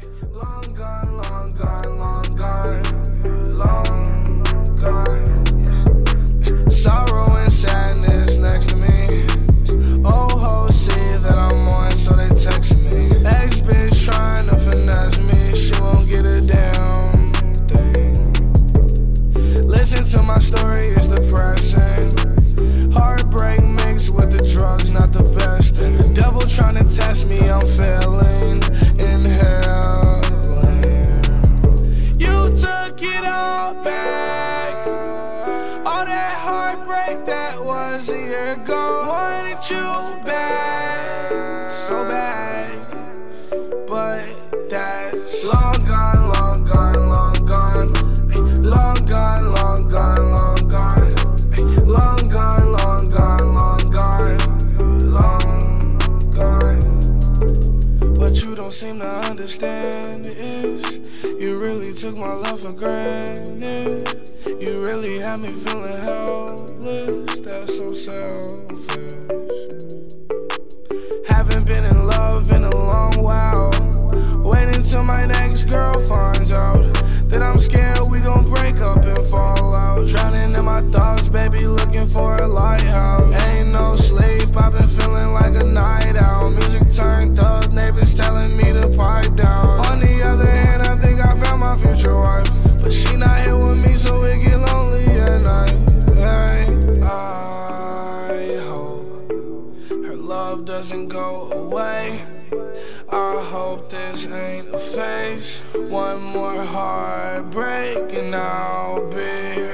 Long gone, long gone, long gone, long gone. Sorrow and sadness next to me. Old hoes see that I'm on, so they text me. Ex-bitch trying to finesse me, she won't get a damn thing. Listen to my story, it's depressing. Heartbreak mixed with the drugs, not the best thing. The devil trying to test me, I'm failing. Inhaling. You took it all back. All that heartbreak that was a year ago. Wanted you back, so bad. But that's long gone, long gone, long gone. Long gone, long gone, long gone. Long gone, long gone, long gone. Long gone. What you don't seem to understand is you really took my love for granted. You really had me feeling helpless. That's so selfish. Haven't been in love in a long while. Waiting till my next girl finds out that I'm scared we gon' break up and fall out. Drowning in my thoughts, baby, looking for a lighthouse. Ain't no sleep, I've been feeling like a night owl. Music turned up, neighbors telling me to pipe down. On the other hand, I think I found my future wife, but she not here with me, so it get lonely at night. Hey, I hope her love doesn't go away. I hope this ain't a phase. One more heartbreak and I'll be